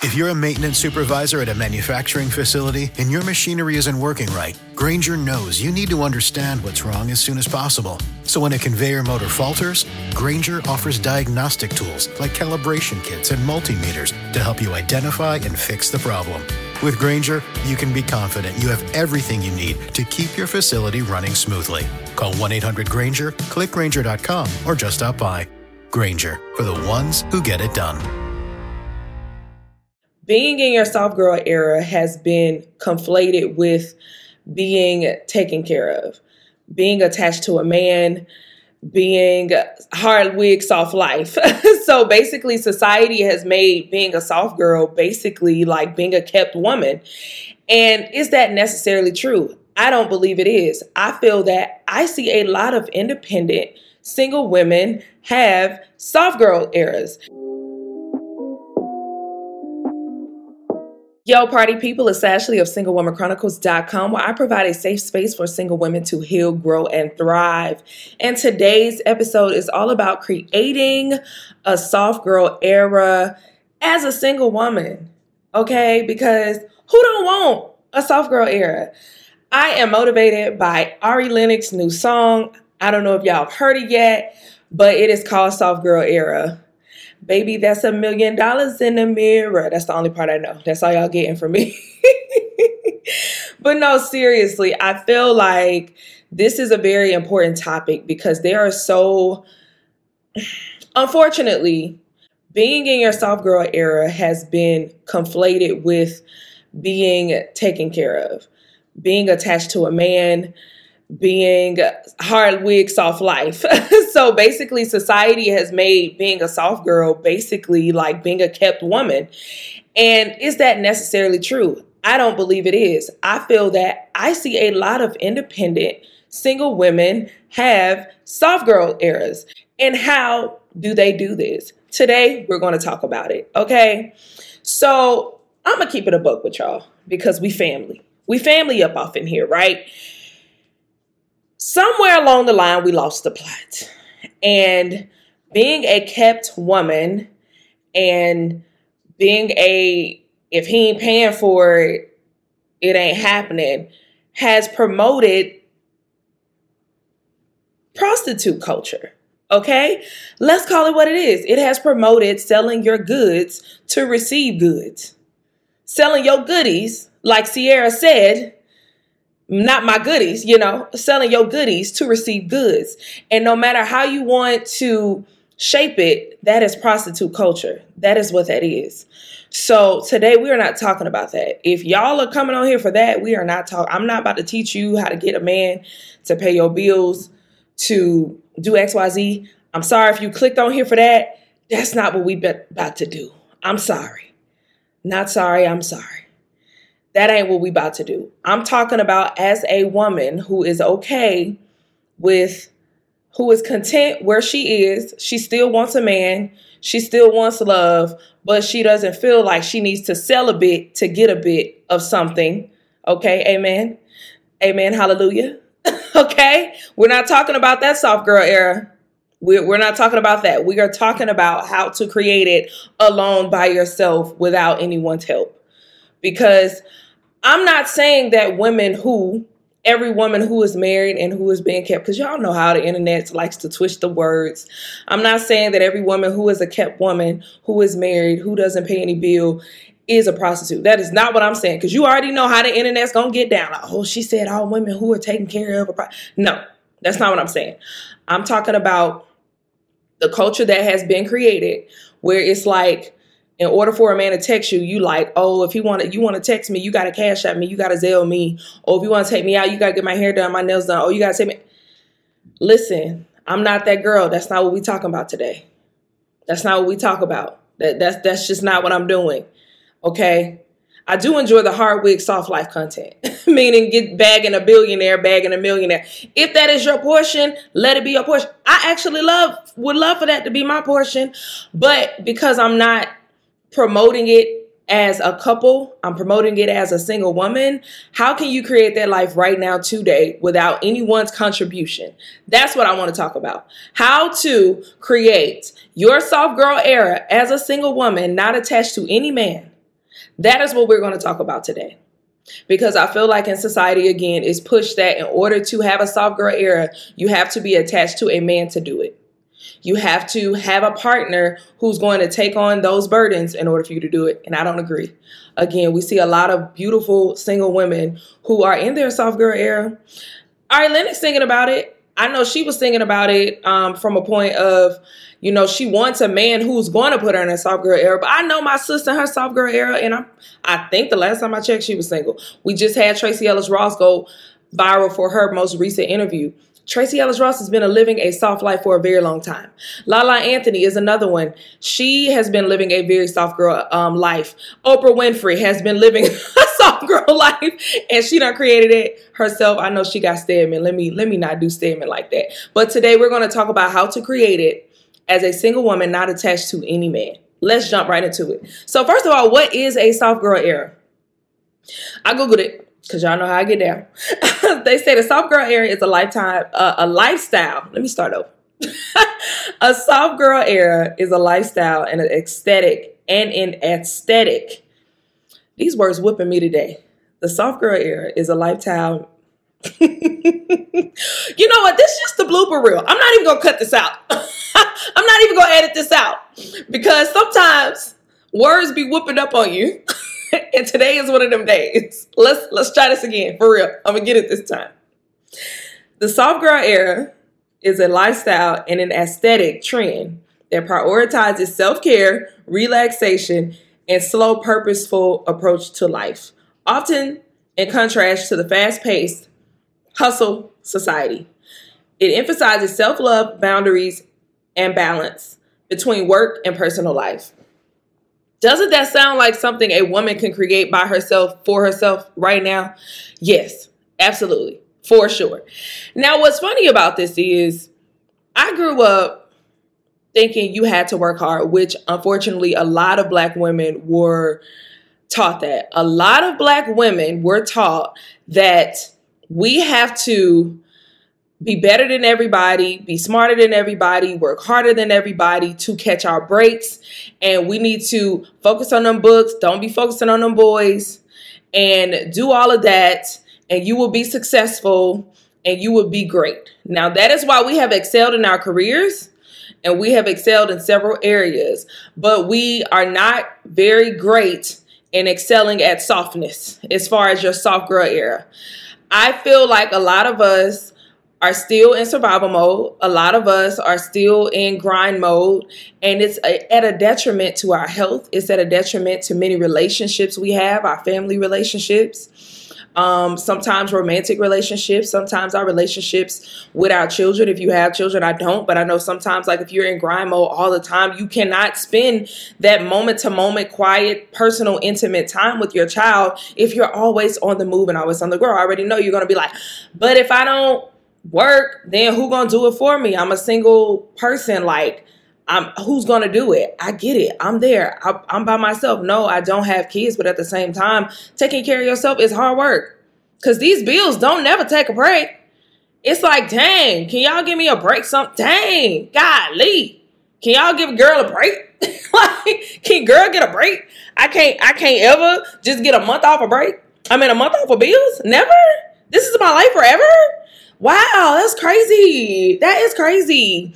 If you're a maintenance supervisor at a manufacturing facility and your machinery isn't working right, Grainger knows you need to understand what's wrong as soon as possible. So when a conveyor motor falters, Grainger offers diagnostic tools like calibration kits and multimeters to help you identify and fix the problem. With Grainger, you can be confident you have everything you need to keep your facility running smoothly. Call 1-800-GRAINGER, click Grainger.com, or just stop by. Grainger, for the ones who get it done. Being in your soft girl era has been conflated with being taken care of, being attached to a man, being hard wig, soft life. So basically society has made being a soft girl basically like being a kept woman. And is that necessarily true? I don't believe it is. I feel that I see a lot of independent single women have soft girl eras. Yo, party people, it's Ashley of SingleWomanChronicles.com, where I provide a safe space for single women to heal, grow, and thrive. And today's episode is all about creating a soft girl era as a single woman, okay? Because who don't want a soft girl era? I am motivated by Ari Lennox's new song. I don't know if y'all have heard it yet, but it is called Soft Girl Era. Baby, that's $1 million in the mirror. That's the only part I know. That's all y'all getting from me. But no, seriously, I feel like this is a very important topic because there are unfortunately, being in your soft girl era has been conflated with being taken care of, being attached to a man, being hard wig, soft life. So basically society has made being a soft girl basically like being a kept woman. And is that necessarily true? I don't believe it is. I feel that I see a lot of independent single women have soft girl eras. And how do they do this? Today, we're going to talk about it. Okay. So I'm going to keep it a buck with y'all because we family. We family up off in here, right? Somewhere along the line, we lost the plot. And being a kept woman and being if he ain't paying for it, it ain't happening, has promoted prostitute culture. Okay? Let's call it what it is. It has promoted selling your goods to receive goods. Selling your goodies, like Sierra said, not my goodies, selling your goodies to receive goods. And no matter how you want to shape it, that is prostitute culture. That is what that is. So today we are not talking about that. If y'all are coming on here for that, we are not talking. I'm not about to teach you how to get a man to pay your bills, to do XYZ. I'm sorry if you clicked on here for that. That's not what we about to do. I'm sorry. Not sorry. I'm sorry. That ain't what we about to do. I'm talking about as a woman who is okay with, who is content where she is. She still wants a man. She still wants love, but she doesn't feel like she needs to sell a bit to get a bit of something. Okay. Amen. Amen. Hallelujah. Okay. We're not talking about that soft girl era. We're not talking about that. We are talking about how to create it alone by yourself without anyone's help. Because I'm not saying that every woman who is married and who is being kept, because y'all know how the internet likes to twist the words. I'm not saying that every woman who is a kept woman, who is married, who doesn't pay any bill, is a prostitute. That is not what I'm saying, because you already know how the internet's going to get down. Like, oh, she said all women who are taken care of. No, that's not what I'm saying. I'm talking about the culture that has been created where it's like, in order for a man to text you, you like, oh, if you want to text me, you got to cash at me, you got to Zelle me. Or if you want to take me out, you got to get my hair done, my nails done. Oh, you got to take me. Listen, I'm not that girl. That's not what we talking about today. That's not what we talk about. That's just not what I'm doing. Okay. I do enjoy the hard wig, soft life content, meaning get bagging a billionaire, bagging a millionaire. If that is your portion, let it be your portion. I actually would love for that to be my portion, but because I'm not promoting it as a couple, I'm promoting it as a single woman. How can you create that life right now today without anyone's contribution? That's what I want to talk about. How to create your soft girl era as a single woman, not attached to any man. That is what we're going to talk about today. Because I feel like in society, again, it's pushed that in order to have a soft girl era, you have to be attached to a man to do it. You have to have a partner who's going to take on those burdens in order for you to do it. And I don't agree. Again, we see a lot of beautiful single women who are in their soft girl era. Ari Lennox singing about it. I know she was singing about it from a point of, she wants a man who's going to put her in a soft girl era. But I know my sister in her soft girl era, and I think the last time I checked, she was single. We just had Tracee Ellis Ross go viral for her most recent interview. Tracee Ellis Ross has been living a soft life for a very long time. Lala Anthony is another one. She has been living a very soft girl life. Oprah Winfrey has been living a soft girl life, and she done created it herself. I know she got Stedman. Let me not do Stedman like that. But today we're going to talk about how to create it as a single woman not attached to any man. Let's jump right into it. So first of all, what is a soft girl era? I Googled it. Because y'all know how I get down. They say the soft girl era is a lifestyle. Let me start over. A soft girl era is a lifestyle and an aesthetic. These words whipping me today. The soft girl era is a lifestyle. You know what? This is just the blooper reel. I'm not even going to cut this out. I'm not even going to edit this out. Because sometimes words be whooping up on you. And today is one of them days. Let's try this again. For real. I'm going to get it this time. The soft girl era is a lifestyle and an aesthetic trend that prioritizes self-care, relaxation, and slow, purposeful approach to life. Often in contrast to the fast-paced hustle society. It emphasizes self-love, boundaries, and balance between work and personal life. Doesn't that sound like something a woman can create by herself, for herself right now? Yes, absolutely, for sure. Now, what's funny about this is I grew up thinking you had to work hard, which unfortunately a lot of Black women were taught that. A lot of Black women were taught that we have to be better than everybody, be smarter than everybody, work harder than everybody to catch our breaks. And we need to focus on them books. Don't be focusing on them boys and do all of that. And you will be successful and you will be great. Now, that is why we have excelled in our careers and we have excelled in several areas, but we are not very great in excelling at softness as far as your soft girl era. I feel like a lot of us are still in survival mode. A lot of us are still in grind mode, and it's at a detriment to our health. It's at a detriment to many relationships we have, our family relationships, sometimes romantic relationships, sometimes our relationships with our children. If you have children, I don't, but I know sometimes, like if you're in grind mode all the time, you cannot spend that moment to moment, quiet, personal, intimate time with your child if you're always on the move and always on the go. I already know you're going to be like, but if I don't work, then who gonna do it for me? I'm a single person. Like, who's gonna do it? I get it. I'm there. I'm by myself. No, I don't have kids, but at the same time, taking care of yourself is hard work because these bills don't never take a break. It's like, dang, can y'all give me a break? Dang, golly, can y'all give a girl a break? Like, can girl get a break? I can't ever just get a month off a break. I mean, a month off of bills? Never. This is my life forever. Wow, that's crazy. That is crazy.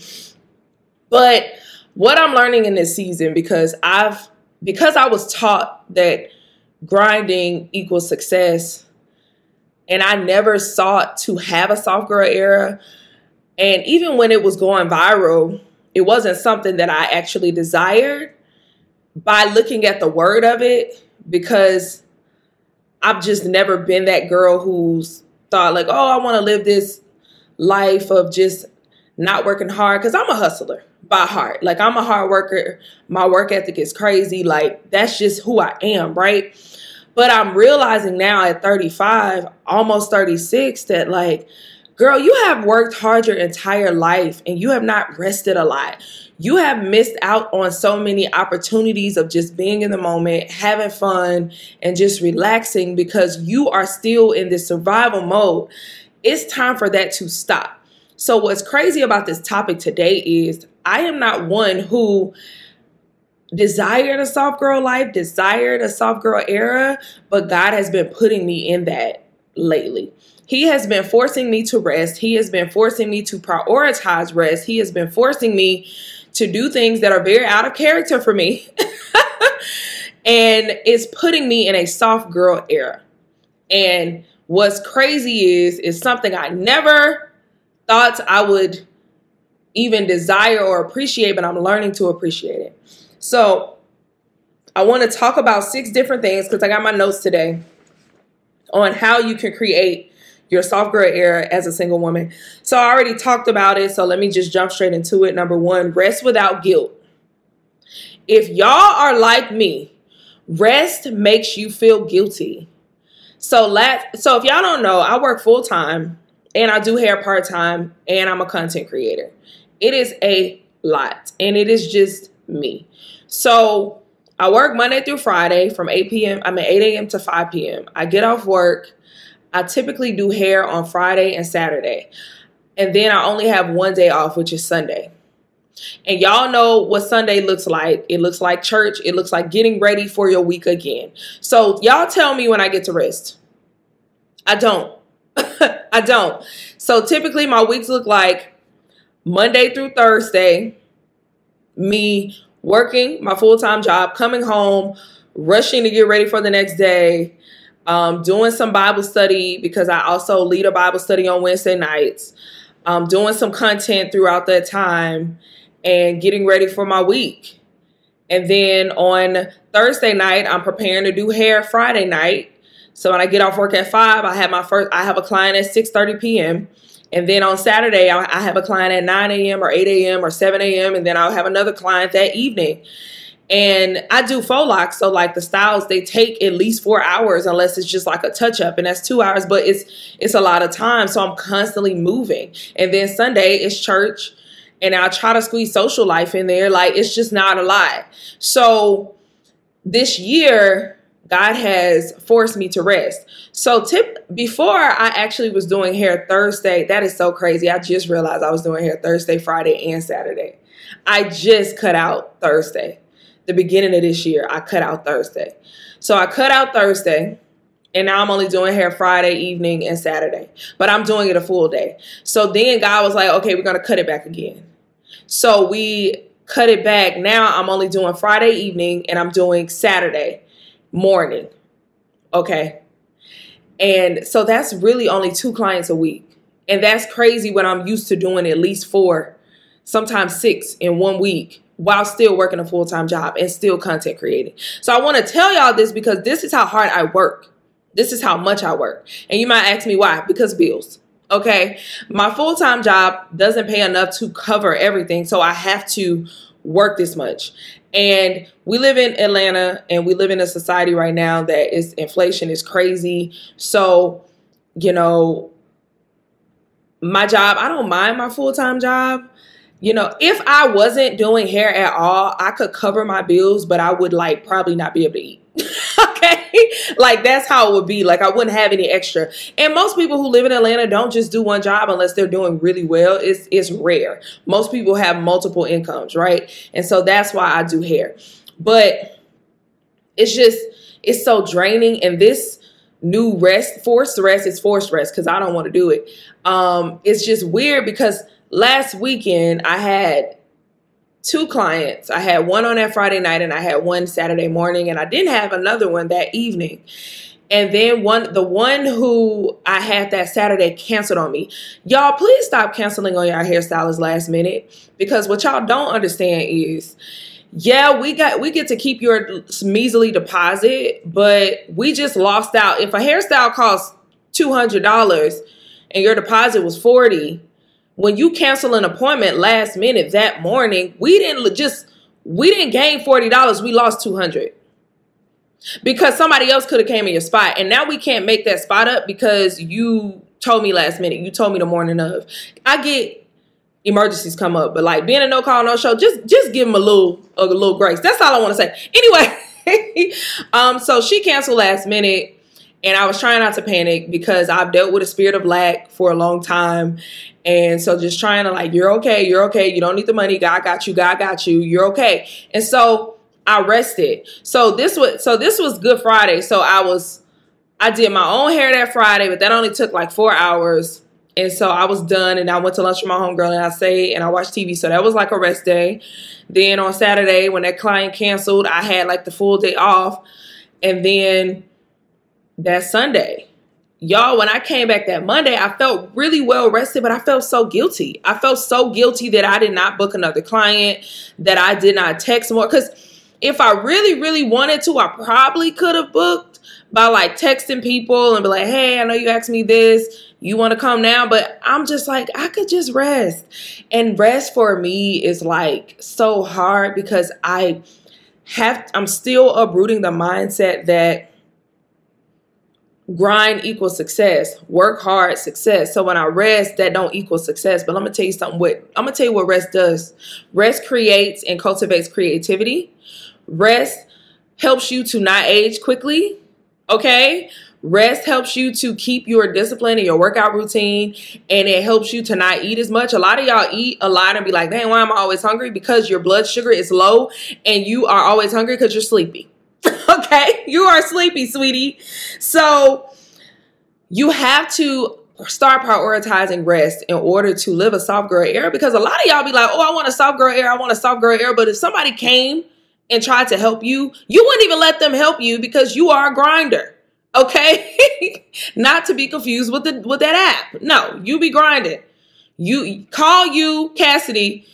But what I'm learning in this season, because I was taught that grinding equals success, and I never sought to have a soft girl era. And even when it was going viral, it wasn't something that I actually desired by looking at the word of it, because I've just never been that girl who's thought like, oh, I want to live this life of just not working hard, because I'm a hustler by heart. Like, I'm a hard worker. My work ethic is crazy. Like, that's just who I am, right? But I'm realizing now at 35, almost 36, that like, girl, you have worked hard your entire life and you have not rested a lot. You have missed out on so many opportunities of just being in the moment, having fun, and just relaxing because you are still in this survival mode. It's time for that to stop. So what's crazy about this topic today is I am not one who desired a soft girl life, desired a soft girl era, but God has been putting me in that lately. He has been forcing me to rest. He has been forcing me to prioritize rest. He has been forcing me to do things that are very out of character for me. And it's putting me in a soft girl era. And what's crazy is something I never thought I would even desire or appreciate, but I'm learning to appreciate it. So I want to talk about 6 different things, because I got my notes today on how you can create your soft girl era as a single woman. So I already talked about it, so let me just jump straight into it. Number 1, rest without guilt. If y'all are like me, rest makes you feel guilty. So if y'all don't know, I work full time and I do hair part time and I'm a content creator. It is a lot and it is just me. So I work Monday through Friday from 8 a.m. to 5 p.m. I get off work. I typically do hair on Friday and Saturday. And then I only have one day off, which is Sunday. And y'all know what Sunday looks like. It looks like church. It looks like getting ready for your week again. So y'all tell me when I get to rest. I don't. I don't. So typically my weeks look like Monday through Thursday, me working my full-time job, coming home, rushing to get ready for the next day, doing some Bible study because I also lead a Bible study on Wednesday nights, doing some content throughout that time, and getting ready for my week. And then on Thursday night, I'm preparing to do hair Friday night. So when I get off work at 5, I have a client at 6:30 p.m. And then on Saturday, I have a client at 9 a.m. or 8 a.m. or 7 a.m. And then I'll have another client that evening. And I do faux locks. So like the styles, they take at least 4 hours unless it's just like a touch up. And that's 2 hours, but it's a lot of time. So I'm constantly moving. And then Sunday is church. And I'll try to squeeze social life in there. Like, it's just not a lot. So this year, God has forced me to rest. So before I actually was doing hair Thursday, that is so crazy. I just realized I was doing hair Thursday, Friday, and Saturday. I just cut out Thursday. The beginning of this year, I cut out Thursday. So I cut out Thursday. And now I'm only doing hair Friday evening and Saturday. But I'm doing it a full day. So then God was like, okay, we're going to cut it back again. So we cut it back. Now I'm only doing Friday evening and I'm doing Saturday morning. Okay. And so that's really only 2 clients a week. And that's crazy when I'm used to doing at least 4, sometimes 6 in 1 week, while still working a full-time job and still content creating. So I want to tell y'all this because this is how hard I work. This is how much I work. And you might ask me why? Because bills. Okay. My full-time job doesn't pay enough to cover everything. So I have to work this much. And we live in Atlanta and we live in a society right now that inflation is crazy. So, you know, my job, I don't mind my full-time job. You know, if I wasn't doing hair at all, I could cover my bills, but I would probably not be able to eat. Okay. Like that's how it would be. Like I wouldn't have any extra. And most people who live in Atlanta don't just do one job unless they're doing really well. It's rare. Most people have multiple incomes, right? And so that's why I do hair. But it's so draining. And this new forced rest because I don't want to do it. It's just weird because last weekend I had 2 clients. I had one on that Friday night and I had one Saturday morning, and I didn't have another one that evening. And then the one who I had that Saturday canceled on me. Y'all, please stop canceling on your hairstylists last minute, because what y'all don't understand is, yeah, we get to keep your measly deposit, but we just lost out. If a hairstyle costs $200 and your deposit was $40, when you cancel an appointment last minute that morning, we didn't gain $40. We lost $200 because somebody else could have came in your spot. And now we can't make that spot up because you told me last minute. You told me the morning of. I get emergencies come up, but like being a no call, no show, just give them a little grace. That's all I want to say. Anyway, so she canceled last minute. And I was trying not to panic because I've dealt with a spirit of lack for a long time. And so just trying to you're okay. You don't need the money. God got you. You're okay. And so I rested. So this was Good Friday. So I did my own hair that Friday, but that only took like 4 hours. And so I was done, and I went to lunch with my homegirl, and I stayed and I watched TV. So that was like a rest day. Then on Saturday, when that client canceled, I had like the full day off. And then that Sunday, y'all, when I came back that Monday, I felt really well rested, but I felt so guilty. I felt so guilty that I did not book another client, that I did not text more. Because if I really, really wanted to, I probably could have booked by like texting people and be like, hey, I know you asked me this. You want to come now? But I'm just like, I could just rest. And rest for me is like so hard because I'm still uprooting the mindset that grind equals success. Work hard, success. So when I rest, that don't equal success. But I'm gonna tell you something. I'm gonna tell you what rest does. Rest creates and cultivates creativity. Rest helps you to not age quickly. Okay? Rest helps you to keep your discipline and your workout routine, and it helps you to not eat as much. A lot of y'all eat a lot and be like, dang, why am I always hungry? Because your blood sugar is low and you are always hungry because you're sleepy. Okay? You are sleepy, sweetie. So you have to start prioritizing rest in order to live a soft girl era, because a lot of y'all be like, oh, I want a soft girl era. I want a soft girl era. But if somebody came and tried to help you, you wouldn't even let them help you because you are a grinder. Okay? Not to be confused with that app. No, you be grinding. You call you Cassidy,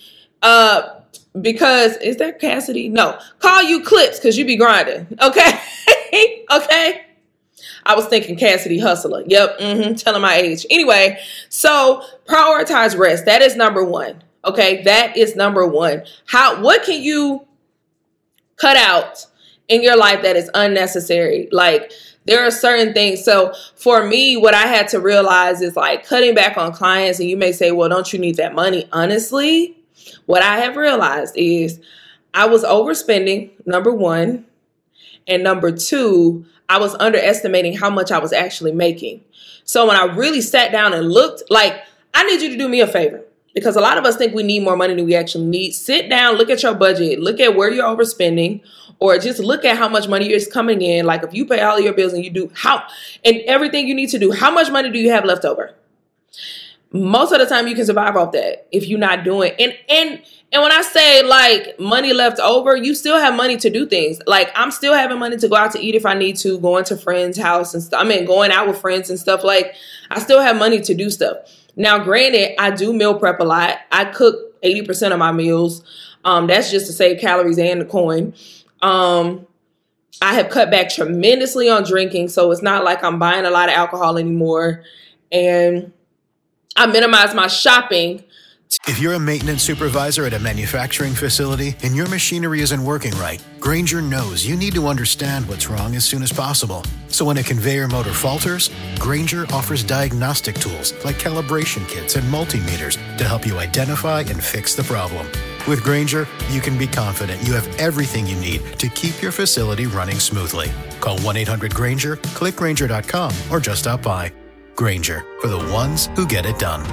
because is that Cassidy? No, call you Clips because you be grinding. Okay? Okay? I was thinking Cassidy Hustler. Yep. Telling my age. Anyway, so prioritize rest. That is number one. Okay? That is number one. What can you cut out in your life that is unnecessary? Like, there are certain things. So for me, what I had to realize is like cutting back on clients. And you may say, well, don't you need that money? Honestly, what I have realized is I was overspending, number one. And number two, I was underestimating how much I was actually making. So when I really sat down and looked, like, I need you to do me a favor, because a lot of us think we need more money than we actually need. Sit down, look at your budget, look at where you're overspending, or just look at how much money is coming in. Like if you pay all of your bills and you do and everything you need to do, how much money do you have left over? Most of the time you can survive off that if you're not doing. And when I say like money left over, you still have money to do things. Like I'm still having money to go out to eat if I need to, going to friends' house and stuff. Going out with friends and stuff. Like I still have money to do stuff. Now, granted, I do meal prep a lot. I cook 80% of my meals. That's just to save calories and the coin. I have cut back tremendously on drinking, so it's not like I'm buying a lot of alcohol anymore. And I minimize my shopping. If you're a maintenance supervisor at a manufacturing facility and your machinery isn't working right, Grainger knows you need to understand what's wrong as soon as possible. So when a conveyor motor falters, Grainger offers diagnostic tools like calibration kits and multimeters to help you identify and fix the problem. With Grainger, you can be confident you have everything you need to keep your facility running smoothly. Call 1-800-GRAINGER, click Grainger.com, or just stop by. Grainger, for the ones who get it done.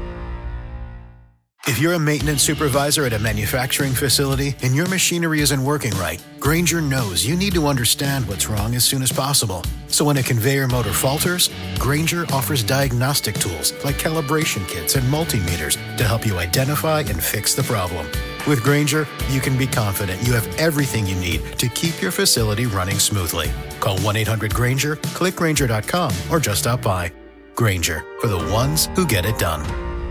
If you're a maintenance supervisor at a manufacturing facility and your machinery isn't working right, Grainger knows you need to understand what's wrong as soon as possible. So when a conveyor motor falters, Grainger offers diagnostic tools like calibration kits and multimeters to help you identify and fix the problem. With Grainger, you can be confident you have everything you need to keep your facility running smoothly. Call 1-800-GRAINGER, click Grainger.com, or just stop by. Grainger, for the ones who get it done.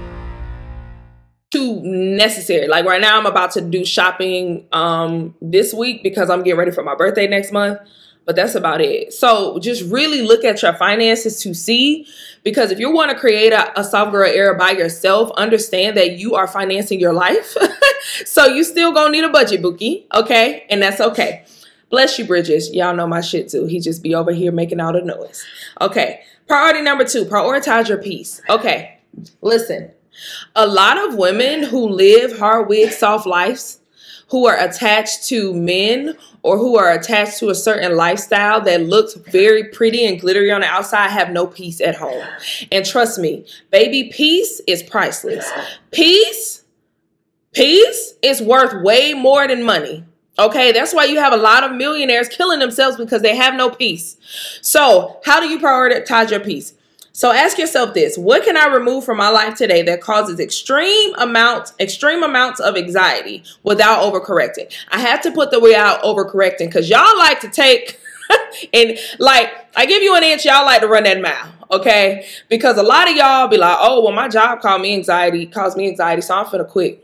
Too necessary. Like right now I'm about to do shopping this week because I'm getting ready for my birthday next month, but that's about it. So just really look at your finances to see, because if you want to create a soft girl era by yourself, understand that you are financing your life. So you still gonna need a budget, bookie, okay? And that's okay. Bless you, Bridges. Y'all know my shit too. He just be over here making all the noise. Okay. Priority number 2, prioritize your peace. Okay. Listen. A lot of women who live hard wig soft lives, who are attached to men or who are attached to a certain lifestyle that looks very pretty and glittery on the outside, have no peace at home. And trust me, baby, peace is priceless. Peace is worth way more than money. Okay, that's why you have a lot of millionaires killing themselves, because they have no peace. So how do you prioritize your peace? So ask yourself this: what can I remove from my life today that causes extreme amounts of anxiety without overcorrecting? I have to put the without overcorrecting, because y'all like to take and like, I give you an inch, y'all like to run that mile. Okay, because a lot of y'all be like, oh, well, my job caused me anxiety, so I'm finna quit.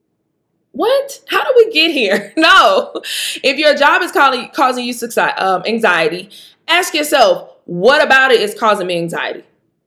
What? How do we get here? No. If your job is causing you anxiety, ask yourself, what about it is causing me anxiety?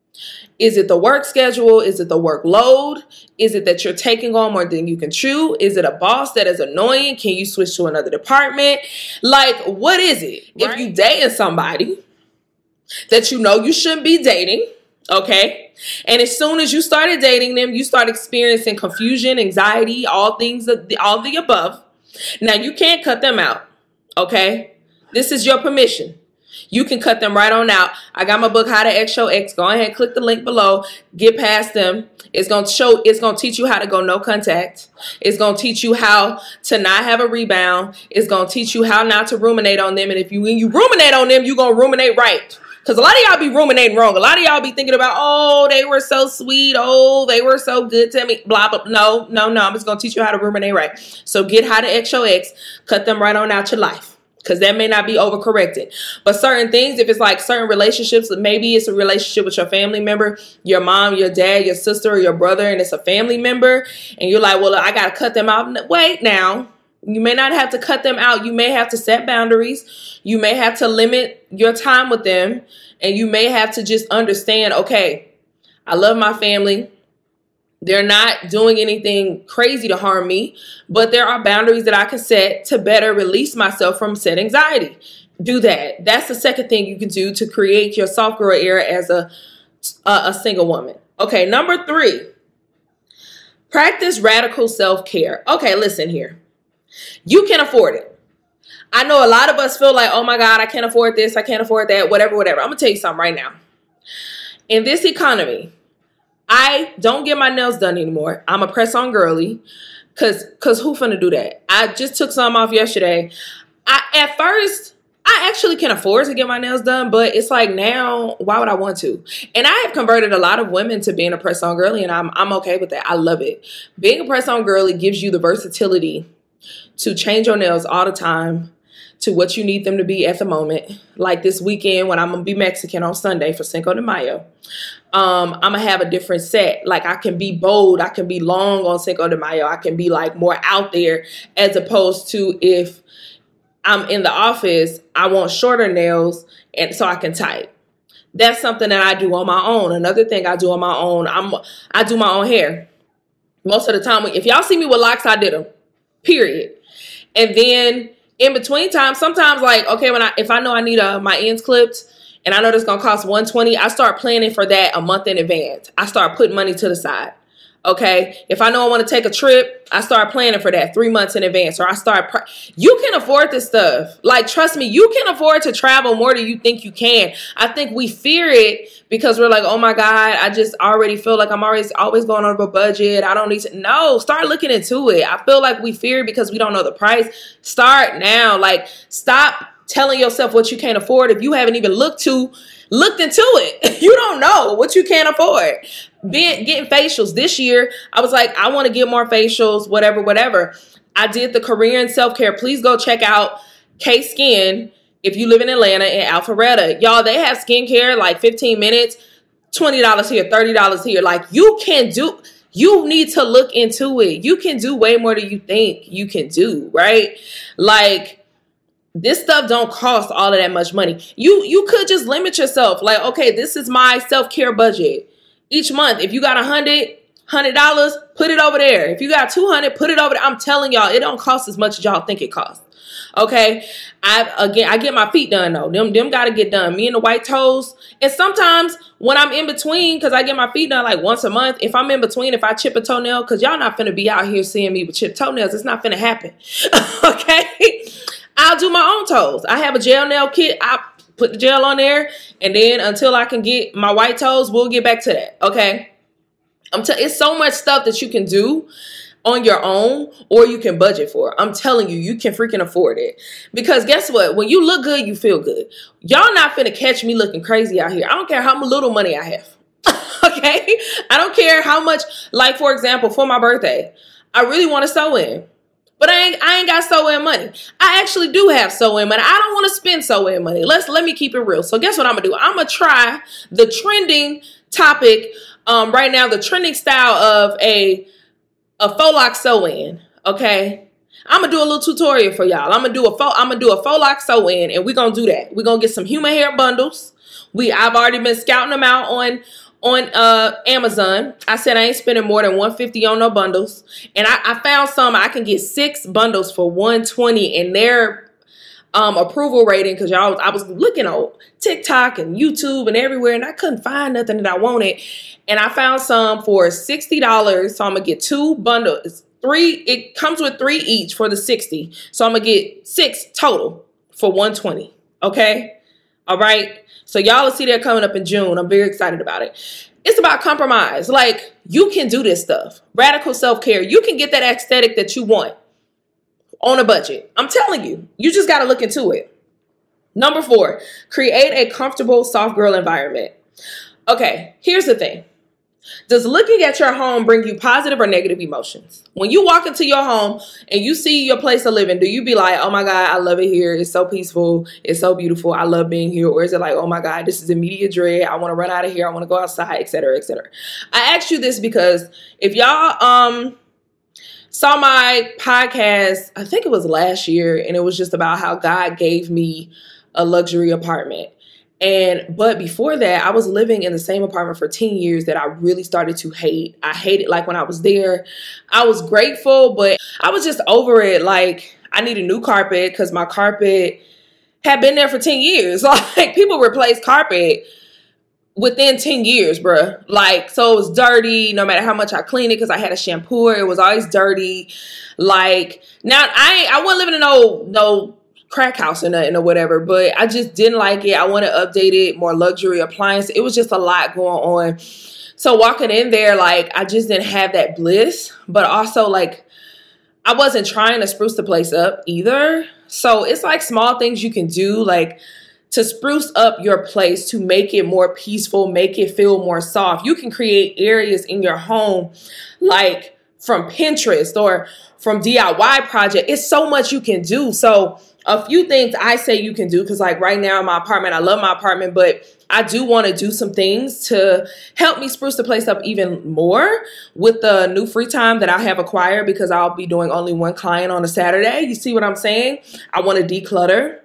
Is it the work schedule? Is it the workload? Is it that you're taking on more than you can chew? Is it a boss that is annoying? Can you switch to another department? Like, what is it? Right. If you dating somebody that you know you shouldn't be dating, okay, and as soon as you started dating them, you start experiencing confusion, anxiety, all the above. Now, you can't cut them out, okay? This is your permission. You can cut them right on out. I got my book, How to X Your Ex. Go ahead and click the link below. Get past them. It's going to teach you how to go no contact. It's going to teach you how to not have a rebound. It's going to teach you how not to ruminate on them. And when you ruminate on them, you're going to ruminate right. Because a lot of y'all be ruminating wrong. A lot of y'all be thinking about, oh, they were so sweet. Oh, they were so good to me. Blah, blah. No. I'm just going to teach you how to ruminate right. So get How to X Your Ex. Cut them right on out your life. Because that may not be overcorrected. But certain things, if it's like certain relationships, maybe it's a relationship with your family member, your mom, your dad, your sister, or your brother, and it's a family member, and you're like, well, I got to cut them out. Wait now. You may not have to cut them out. You may have to set boundaries. You may have to limit your time with them. And you may have to just understand, okay, I love my family. They're not doing anything crazy to harm me, but there are boundaries that I can set to better release myself from said anxiety. Do that. That's the second thing you can do to create your soft girl era as a single woman. Okay, number 3, practice radical self-care. Okay, listen here. You can afford it. I know a lot of us feel like, oh my God, I can't afford this, I can't afford that, whatever. I'm going to tell you something right now. In this economy, I don't get my nails done anymore. I'm a press-on girly, cause who finna do that? I just took some off yesterday. At first, I actually can afford to get my nails done, but it's like now, why would I want to? And I have converted a lot of women to being a press-on girly, and I'm okay with that. I love it. Being a press-on girly gives you the versatility to change your nails all the time to what you need them to be at the moment. Like this weekend when I'm going to be Mexican on Sunday for Cinco de Mayo. I'm going to have a different set. Like I can be bold. I can be long on Cinco de Mayo. I can be like more out there, as opposed to if I'm in the office, I want shorter nails and so I can type. That's something that I do on my own. Another thing I do on my own, I do my own hair. Most of the time, if y'all see me with locks, I did them, period. And then in between time, sometimes like, okay, if I know I need my ends clipped and I know that's going to cost $120, I start planning for that a month in advance. I start putting money to the side. Okay. If I know I want to take a trip, I start planning for that 3 months in advance, or you can afford this stuff. Like, trust me, you can afford to travel more than you think you can. I think we fear it because we're like, oh my God, I just already feel like I'm always going over budget. I don't need to. No, start looking into it. I feel like we fear it because we don't know the price. Start now. Like, stop telling yourself what you can't afford if you haven't even looked into it. You don't know what you can't afford. Getting facials this year, I was like, I want to get more facials, whatever. I did the Korean self-care. Please go check out K-Skin if you live in Atlanta and Alpharetta. Y'all, they have skincare like 15 minutes, $20 here, $30 here. Like you need to look into it. You can do way more than you think you can do, right? Like, this stuff don't cost all of that much money. You could just limit yourself. Like, okay, this is my self-care budget. Each month, if you got $100, put it over there. If you got $200, put it over there. I'm telling y'all, it don't cost as much as y'all think it costs. Okay. I get my feet done though. Them got to get done. Me and the white toes. And sometimes when I'm in between, because I get my feet done like once a month, if I'm in between, if I chip a toenail, because y'all not finna be out here seeing me with chipped toenails. It's not finna happen. Okay. I'll do my own toes. I have a gel nail kit. I put the gel on there, and then until I can get my white toes, we'll get back to that. Okay. It's so much stuff that you can do on your own, or you can budget for it. I'm telling you, you can freaking afford it. Because guess what? When you look good, you feel good. Y'all not finna catch me looking crazy out here. I don't care how little money I have. Okay? I don't care how much, like for example, for my birthday, I really want to sew in. But I ain't got sew-in money. I actually do have sew-in money. I don't want to spend sew-in money. Let me keep it real. So guess what I'm going to do? I'm going to try the trending topic right now, the trending style of a faux lock sew-in, okay? I'm going to do a little tutorial for y'all. I'm going to do a faux lock sew-in, and we're going to do that. We're going to get some human hair bundles. I've already been scouting them out on Amazon. I said I ain't spending more than $150 on no bundles. And I found some. I can get 6 bundles for $120, and their approval rating, because I was looking on TikTok and YouTube and everywhere, and I couldn't find nothing that I wanted. And I found some for $60. So I'm gonna get 2 bundles. 3, it comes with 3 each for the $60. So I'm gonna get 6 total for $120. Okay? All right. So y'all will see that coming up in June. I'm very excited about it. It's about compromise. Like, you can do this stuff. Radical self-care. You can get that aesthetic that you want on a budget. I'm telling you. You just got to look into it. Number 4, create a comfortable soft girl environment. Okay, here's the thing. Does looking at your home bring you positive or negative emotions? When you walk into your home and you see your place of living, do you be like, oh my God, I love it here. It's so peaceful. It's so beautiful. I love being here. Or is it like, oh my God, this is immediate dread. I want to run out of here. I want to go outside, et cetera, et cetera. I asked you this because if y'all saw my podcast, I think it was last year, and it was just about how God gave me a luxury apartment. But before that, I was living in the same apartment for 10 years that I really started to hate. I hated, like, when I was there, I was grateful, but I was just over it. Like, I need a new carpet because my carpet had been there for 10 years. Like, people replace carpet within 10 years, bruh. Like, so it was dirty no matter how much I cleaned it because I had a shampooer. It was always dirty. Like, now I wasn't living in no crack house or nothing or whatever, but I just didn't like it. I wanted updated, more luxury appliance. It was just a lot going on. So walking in there, like, I just didn't have that bliss, but also, like, I wasn't trying to spruce the place up either. So it's like small things you can do, like, to spruce up your place, to make it more peaceful, make it feel more soft. You can create areas in your home, like from Pinterest or from DIY project. It's so much you can do. So a few things I say you can do, because like right now in my apartment, I love my apartment, but I do want to do some things to help me spruce the place up even more with the new free time that I have acquired, because I'll be doing only one client on a Saturday. You see what I'm saying? I want to declutter.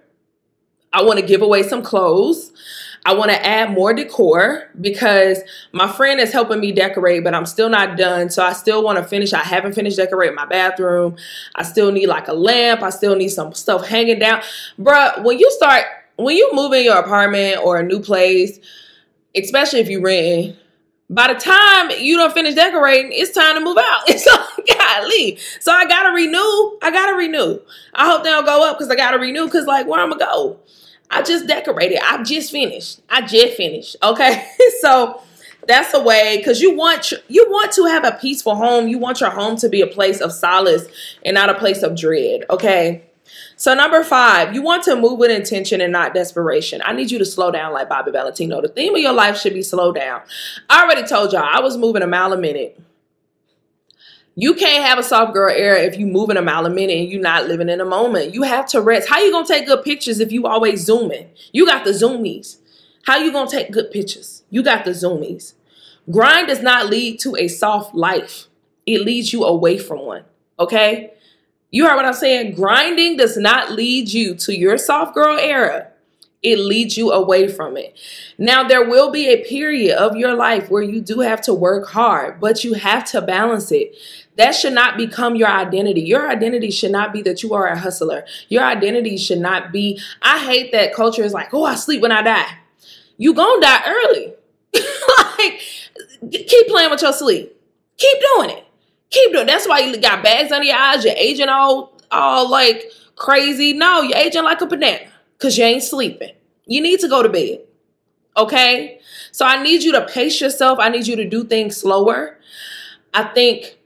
I want to give away some clothes. I want to add more decor because my friend is helping me decorate, but I'm still not done. So I still want to finish. I haven't finished decorating my bathroom. I still need like a lamp. I still need some stuff hanging down. Bruh, when you move in your apartment or a new place, especially if you're renting, by the time you don't finish decorating, it's time to move out. It's like, golly. So I got to renew. I hope they don't go up because I got to renew, because like, where I'm going to go? I just decorated. I just finished. Okay. So that's a way, because you want to have a peaceful home. You want your home to be a place of solace and not a place of dread. Okay. So number 5, you want to move with intention and not desperation. I need you to slow down like Bobby Valentino. The theme of your life should be slow down. I already told y'all I was moving a mile a minute. You can't have a soft girl era if you moving a mile a minute and you're not living in the moment. You have to rest. How you going to take good pictures if you always zooming? You got the zoomies. How you going to take good pictures? You got the zoomies. Grind does not lead to a soft life. It leads you away from one. Okay? You heard what I'm saying? Grinding does not lead you to your soft girl era. It leads you away from it. Now, there will be a period of your life where you do have to work hard, but you have to balance it. That should not become your identity. Your identity should not be that you are a hustler. Your identity should not be, I hate that culture is like, oh, I sleep when I die. You gonna die early. Like, keep playing with your sleep. Keep doing it. That's why you got bags under your eyes. You're aging all like crazy. No, you're aging like a banana because you ain't sleeping. You need to go to bed. Okay? So I need you to pace yourself. I need you to do things slower. I think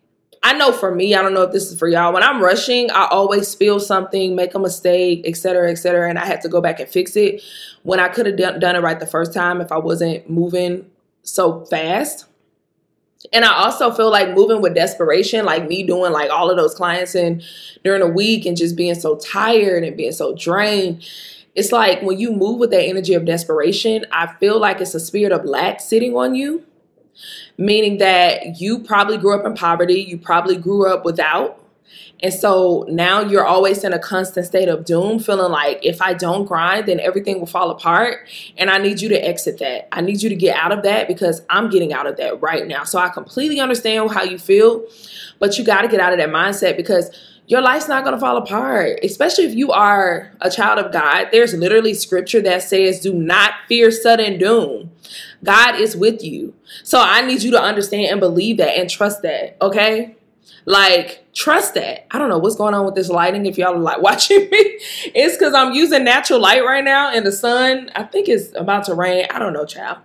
I know for me, I don't know if this is for y'all. When I'm rushing, I always spill something, make a mistake, et cetera, and I had to go back and fix it when I could have done it right the first time if I wasn't moving so fast. And I also feel like moving with desperation, like me doing like all of those clients and during a week and just being so tired and being so drained. It's like when you move with that energy of desperation, I feel like it's a spirit of lack sitting on you, meaning that you probably grew up in poverty. You probably grew up without. And so now you're always in a constant state of doom, feeling like if I don't grind, then everything will fall apart. And I need you to exit that. I need you to get out of that because I'm getting out of that right now. So I completely understand how you feel, but you got to get out of that mindset because your life's not going to fall apart, especially if you are a child of God. There's literally scripture that says, do not fear sudden doom. God is with you. So I need you to understand and believe that and trust that. Okay. Like, trust that. I don't know what's going on with this lighting. If y'all are like watching me, it's because I'm using natural light right now and the sun, I think it's about to rain. I don't know, child.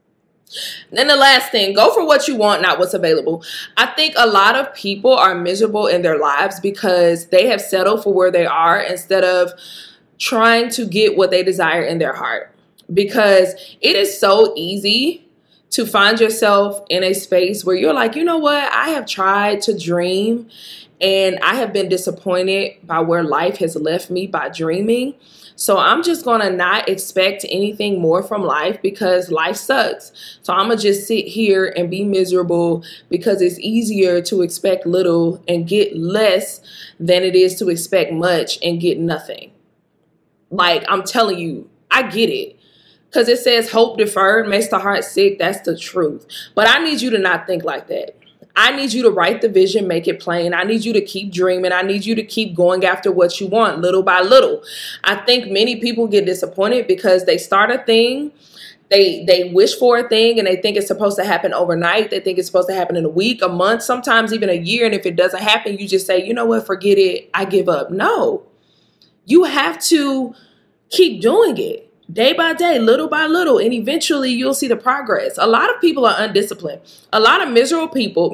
Then the last thing, go for what you want, not what's available. I think a lot of people are miserable in their lives because they have settled for where they are instead of trying to get what they desire in their heart. Because it is so easy to find yourself in a space where you're like, you know what? I have tried to dream and I have been disappointed by where life has left me by dreaming. So I'm just going to not expect anything more from life because life sucks. So I'm going to just sit here and be miserable because it's easier to expect little and get less than it is to expect much and get nothing. Like, I'm telling you, I get it. Because it says hope deferred makes the heart sick. That's the truth. But I need you to not think like that. I need you to write the vision, make it plain. I need you to keep dreaming. I need you to keep going after what you want little by little. I think many people get disappointed because they start a thing. They wish for a thing and they think it's supposed to happen overnight. They think it's supposed to happen in a week, a month, sometimes even a year. And if it doesn't happen, you just say, you know what, forget it. I give up. No, you have to keep doing it. Day by day, little by little, and eventually you'll see the progress. A lot of people are undisciplined. A lot of miserable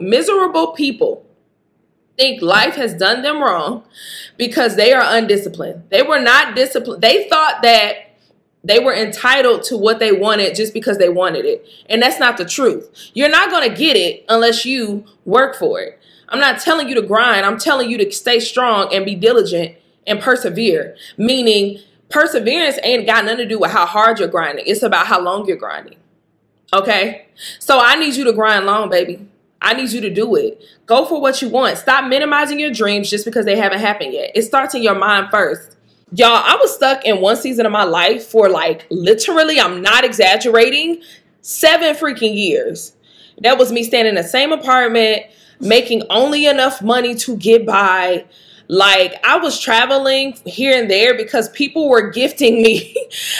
people think life has done them wrong because they are undisciplined. They were not disciplined. They thought that they were entitled to what they wanted just because they wanted it. And that's not the truth. You're not going to get it unless you work for it. I'm not telling you to grind. I'm telling you to stay strong and be diligent and persevere, meaning perseverance ain't got nothing to do with how hard you're grinding. It's about how long you're grinding. Okay? So I need you to grind long, baby. I need you to do it. Go for what you want. Stop minimizing your dreams just because they haven't happened yet. It starts in your mind first. Y'all, I was stuck in one season of my life for like literally, I'm not exaggerating, 7 freaking years. That was me staying in the same apartment, making only enough money to get by. Like, I was traveling here and there because people were gifting me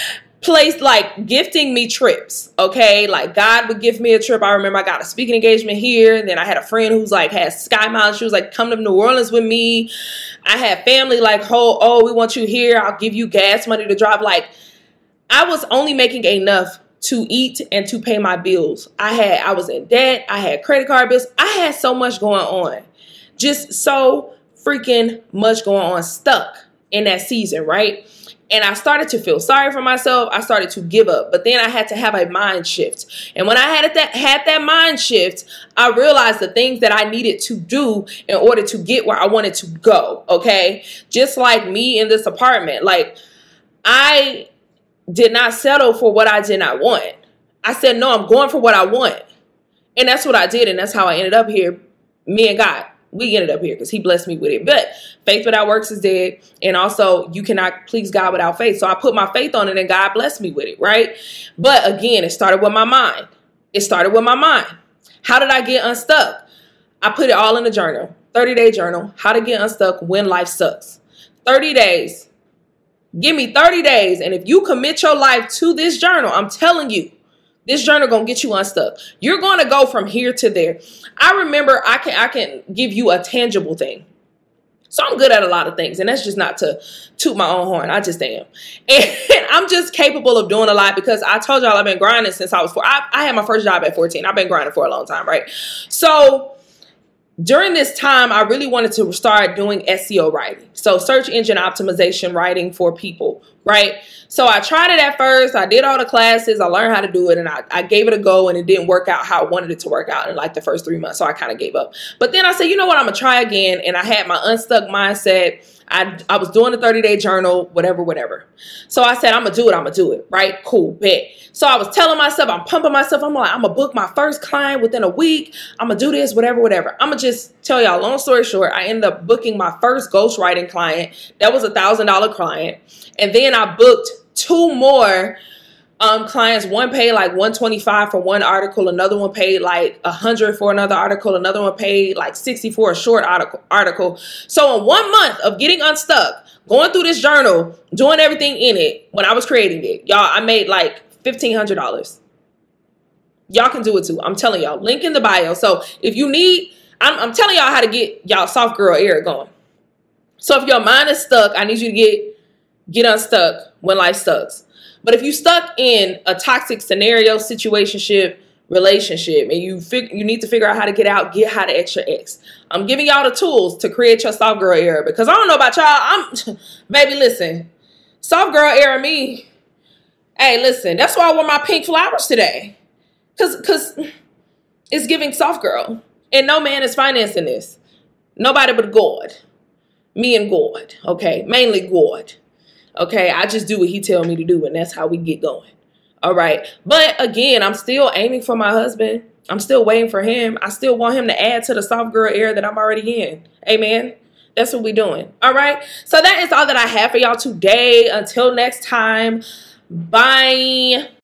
gifting me trips. Okay. Like, God would give me a trip. I remember I got a speaking engagement here. And then I had a friend who's like, had Sky Miles. She was like, come to New Orleans with me. I had family like, oh, we want you here. I'll give you gas money to drive. Like, I was only making enough to eat and to pay my bills. I was in debt. I had credit card bills. I had so much going on. Just so freaking much going on, stuck in that season, right? And I started to feel sorry for myself. I started to give up. But then I had to have a mind shift. And when I had that mind shift, I realized the things that I needed to do in order to get where I wanted to go, okay? Just like me in this apartment. Like, I did not settle for what I did not want. I said, no, I'm going for what I want. And that's what I did. And that's how I ended up here, me and God. We ended up here because he blessed me with it. But faith without works is dead. And also, you cannot please God without faith. So I put my faith on it and God blessed me with it, right? But again, it started with my mind. How did I get unstuck? I put it all in a journal. 30-day journal. How to get unstuck when life sucks. 30 days. Give me 30 days. And if you commit your life to this journal, I'm telling you, this journal gonna get you unstuck. You're gonna go from here to there. I remember I can give you a tangible thing. So I'm good at a lot of things, and that's just not to toot my own horn. I just am. And I'm just capable of doing a lot because I told y'all I've been grinding since I was 4. I had my first job at 14. I've been grinding for a long time, right? So during this time, I really wanted to start doing SEO writing. So search engine optimization writing for people, right? So I tried it at first. I did all the classes. I learned how to do it, and I gave it a go, and it didn't work out how I wanted it to work out in like the first 3 months. So I kind of gave up. But then I said, you know what? I'm going to try again. And I had my unstuck mindset. I was doing a 30-day journal, whatever. So I said, I'm going to do it, right? Cool, bet. So I was telling myself, I'm pumping myself. I'm like, I'm going to book my first client within a week. I'm going to do this, whatever. I'm going to just tell y'all, long story short, I ended up booking my first ghostwriting client. That was $1,000 client. And then I booked 2 more clients. One paid like $125 for one article. Another one paid like $100 for another article. Another one paid like $60 for a short article. So in 1 month of getting unstuck, going through this journal, doing everything in it, when I was creating it, y'all, I made like $1,500. Y'all can do it too. I'm telling y'all, link in the bio. So if you need, I'm telling y'all how to get y'all soft girl era going. So if your mind is stuck, I need you to get unstuck when life sucks. But if you stuck in a toxic scenario, situationship, relationship, and you need to figure out how to get out, get how to extra X. I'm giving y'all the tools to create your soft girl era, because I don't know about y'all. Baby, listen, soft girl era me. Hey, listen, that's why I wore my pink flowers today. Cause it's giving soft girl. And no man is financing this. Nobody but God. Me and God. Okay. Mainly God. Okay. I just do what he tell me to do, and that's how we get going. All right. But again, I'm still aiming for my husband. I'm still waiting for him. I still want him to add to the soft girl era that I'm already in. Amen. That's what we're doing. All right. So that is all that I have for y'all today. Until next time. Bye.